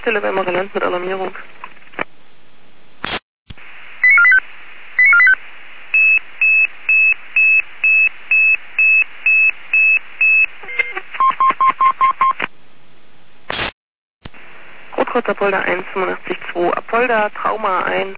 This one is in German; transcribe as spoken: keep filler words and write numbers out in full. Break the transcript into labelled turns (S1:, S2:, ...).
S1: Stelle bei Mariland mit Alarmierung. Rotkreuzer Apolda eins fünfundachtzig zwei, Apolda, Trauma eins,